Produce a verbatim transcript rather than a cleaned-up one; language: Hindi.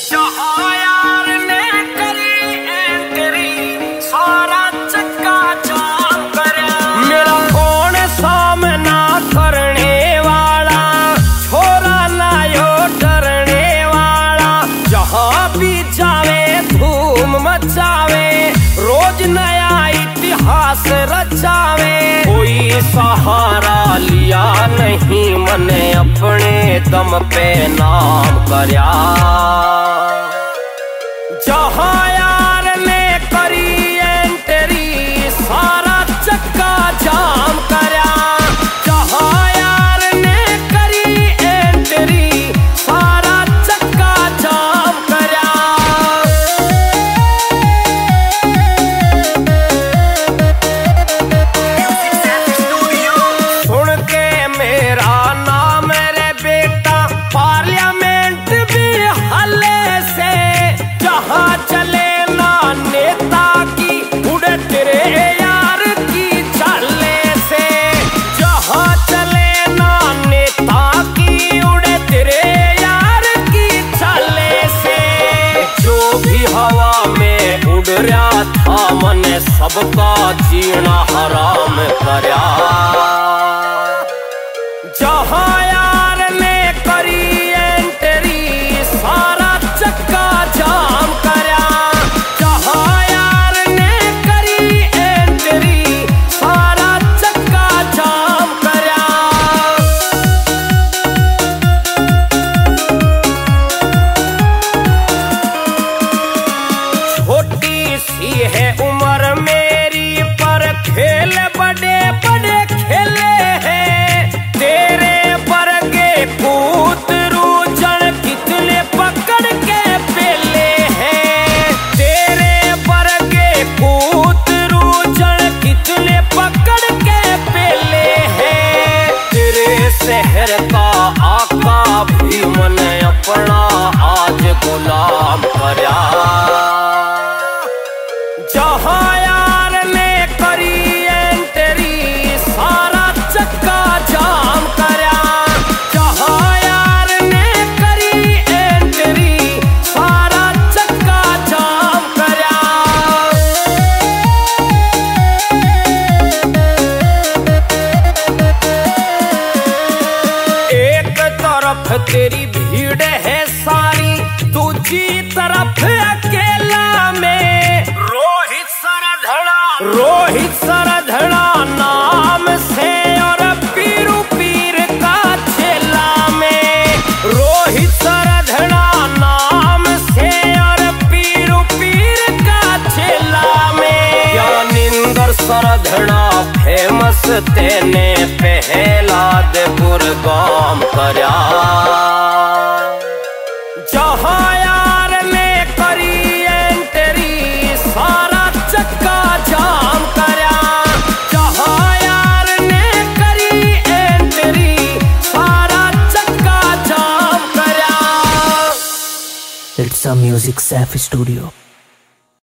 जहाँ यार ने करी एंट्री सारा चक्का जाम करया। मेरा कौन सामना करने वाला, छोरा ना यो डरने वाला। जहाँ भी जावे धूम मचावे, रोज नया इतिहास रचावे। कोई सहारा लिया नहीं मने अपने दम पे नाम करया। जहाँ यार ने करी एंट्री सारा चक्का जाम करया। जहाँ यार ने करी एंट्री सारा चक्का जाम करया। सुन के मेरा नाम रे बेटा, पार्लियामेंट भी हल्ले से। जहाँ चले ना नेता की उड़े तेरे यार की चाले से। जहाँ चले ना नेता की उड़े तेरे यार की चाले से। जो भी हवा में उड़ रहा था मने सबका जीना हराम करया। जहाँ यार ने करी एंट्री सारा चक्का जाम करया। जहाँ यार ने करी एंट्री सारा चक्का जाम करया। छोटी सी है उम्र मेरी पर खेल बड़े बड़े खेले हैं। तेरे बरगे पूतरू जन कितने पकड़ के पेले हैं। तेरे बरगे पूतरू जन कितने पकड़ के पेले हैं। तेरे शहर का आका भी मने अपना आज गुलाम करया। जहाँ यार ने करी एंट्री सारा चक्का जाम करया। जहाँ यार ने करी एंट्री सारा चक्का जाम करया। एक तरफ तेरी भीड़ है सारी, दूसरी तरफ अकेला में रोहित सरधड़ा। रोहित सरधड़ा नाम से और पीरू पीर का चेला में। रोहित सरधड़ा नाम से और पीरू पीर का चेला में। ज्ञानिंदर सरधड़ा फेमस तेने पहला दे गुरगाम करया। जहाँ यार ने करी एंट्री सारा चक्का जाम करया। जहाँ यार ने करी एंट्री सारा चक्का जाम करया। It's a Music Safi Studio.